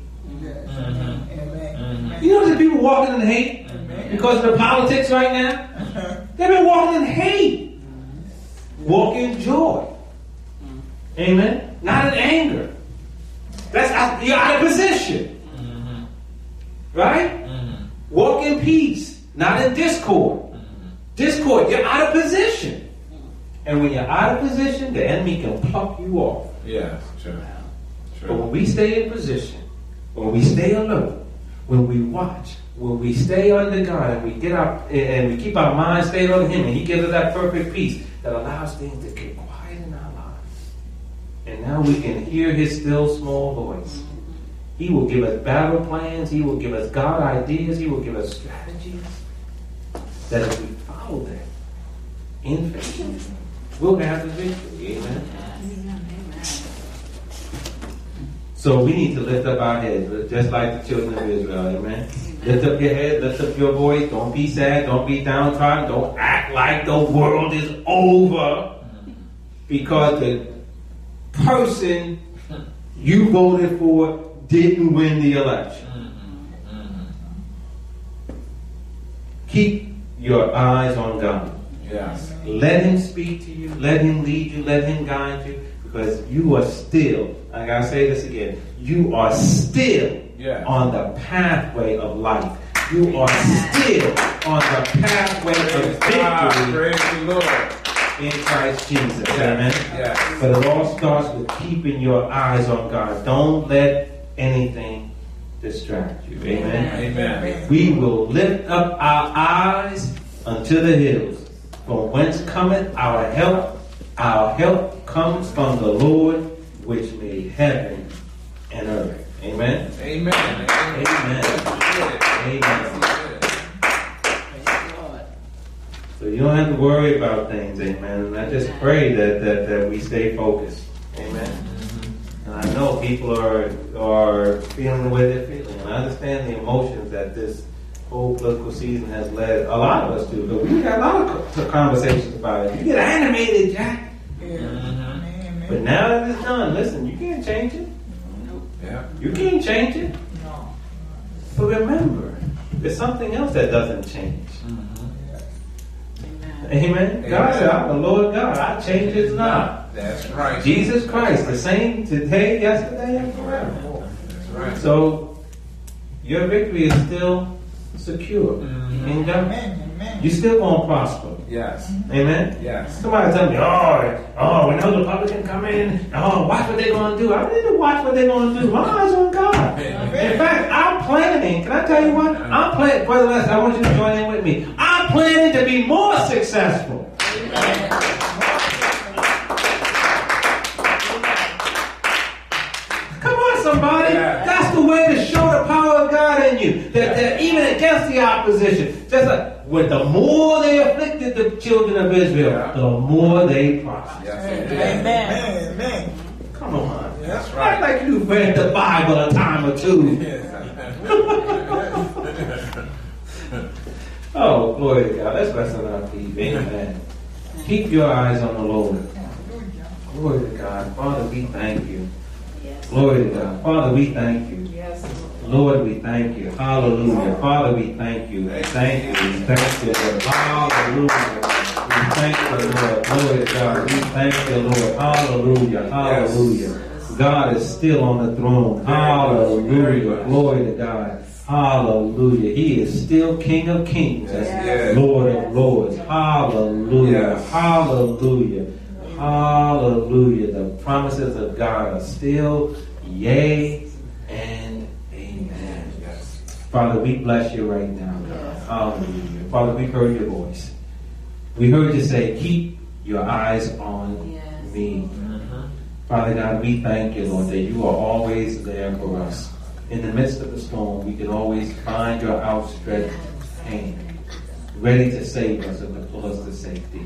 You know there's people walking in hate because of the politics right now? They've been walking in hate. Walk in joy. Amen? Not in anger. You're out of position. Right? Walk in peace, not in discord. Discord, you're out of position. And when you're out of position, the enemy can pluck you off. Yes, true. But when we stay in position, when we stay alert, when we watch, when we stay under God and we get up and we keep our mind stayed on Him, and He gives us that perfect peace that allows things to get quiet in our lives. And now we can hear His still small voice. He will give us battle plans. He will give us God ideas. He will give us strategies that if we follow them in faith, we'll have the victory. Amen. So we need to lift up our heads, just like the children of Israel. Amen. Lift up your head, lift up your voice. Don't be sad. Don't be downtrodden. Don't act like the world is over because the person you voted for didn't win the election. Keep your eyes on God. Yes. Let Him speak to you. Let Him lead you. Let Him guide you. Because you are still, I gotta say this again, you are still on the pathway of life. You are still on the pathway of victory. Praise the Lord. In Christ Jesus. Amen. Yes. But it all starts with keeping your eyes on God. Don't let anything distract you. Amen. Amen. We will lift up our eyes unto the hills, from whence cometh our help. Our help comes from the Lord, which made heaven and earth. Amen. Amen. Amen. Amen. So you don't have to worry about things. pray that we stay focused. Amen. And I know people are feeling the way they're feeling. And I understand the emotions that this whole political season has led a lot of us to. But we got a lot of conversations about it. You get animated, Jack. Yeah. Amen. But now that it's done, listen, you can't change it. Yeah. You can't change it. No. But remember, there's something else that doesn't change. Amen. God said, I'm the Lord God. I change it not. That's right. Jesus Christ, the same today, yesterday, and forever. That's right. So your victory is still secure in God. Amen. Amen. You still gonna prosper. Yes. Amen. Yes. Somebody tell me, when those Republicans come in, watch what they're gonna do. I don't need to watch what they're gonna do. My eyes on God. In fact, I'm planning. Can I tell you what? I'm planning. Brother Les, I want you to join in with me. I'm planning to be more successful. Come on, somebody. Yeah. That's the way to show the power of God in you. That even against the opposition. Just like the more they afflicted the children of Israel, the more they prospered. Yes, Amen. Amen. Come on. That's Act like you read the Bible a time or two. Oh, glory to God. Let's rest on our feet. Amen. Keep your eyes on the Lord. Glory to God. Father, we thank you. Glory to God. Father, we thank you. Lord, we thank you. Hallelujah. Father, we thank you. Thank you. We thank you, Lord. Hallelujah. We thank you, Lord. Glory to God. We thank you, Lord. Hallelujah. Hallelujah. God is still on the throne. Hallelujah. Glory to God. Hallelujah. He is still King of Kings and Lord of Lords. Hallelujah. Hallelujah. Hallelujah. The promises of God are still yea and amen. Father, we bless you right now, God. Hallelujah. Father, we heard your voice. We heard you say, keep your eyes on me. Father God, we thank you, Lord, that you are always there for us. In the midst of the storm, we can always find your outstretched hand, ready to save us and to pull us to safety.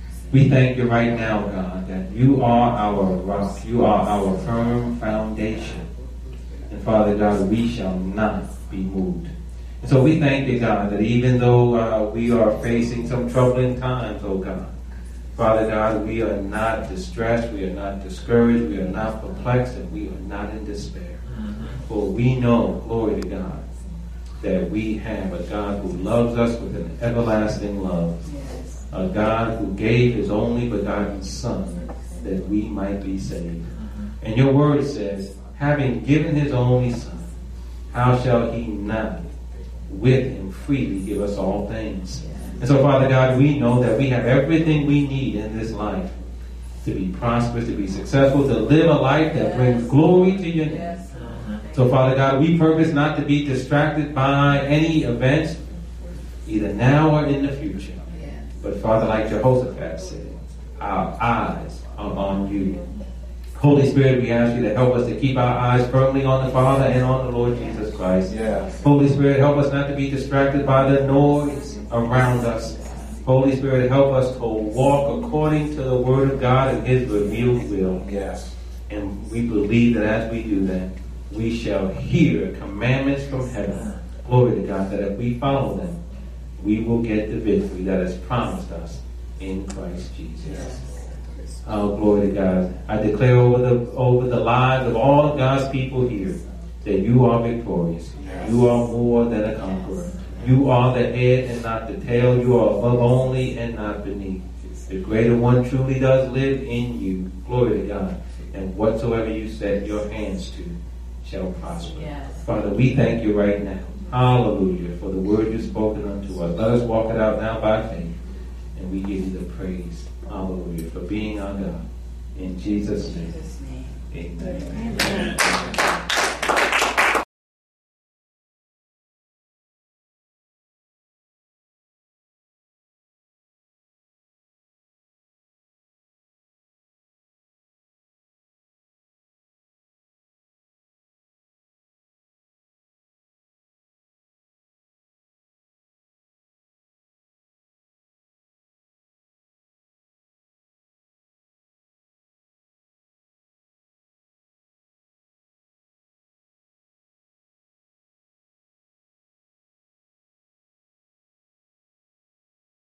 We thank you right now, God, that you are our rock. You are our firm foundation. And Father God, we shall not be moved. And so we thank you, God, that even though we are facing some troubling times, oh God, Father God, we are not distressed, we are not discouraged, we are not perplexed, and we are not in despair. For we know, glory to God, that we have a God who loves us with an everlasting love. A God who gave his only begotten Son that we might be saved. And your word says, having given his only Son, how shall he not with him freely give us all things? And so, Father God, we know that we have everything we need in this life to be prosperous, to be successful, to live a life that brings glory to your name. So, Father God, we purpose not to be distracted by any events, either now or in the future. But, Father, like Jehoshaphat said, our eyes are on you. Holy Spirit, we ask you to help us to keep our eyes firmly on the Father and on the Lord Jesus Christ. Holy Spirit, help us not to be distracted by the noise around us. Holy Spirit, help us to walk according to the Word of God and his revealed will. And we believe that as we do that, we shall hear commandments from heaven. Glory to God, that if we follow them, we will get the victory that is promised us in Christ Jesus. Oh, glory to God. I declare over the lives of all of God's people here that you are victorious. You are more than a conqueror. You are the head and not the tail. You are above only and not beneath. The greater one truly does live in you. Glory to God. And whatsoever you set your hands to shall prosper. Father, we thank you right now. Hallelujah. For the word you've spoken unto us. Let us walk it out now by faith. And we give you the praise. Hallelujah. For being our God. In Jesus' name. Amen.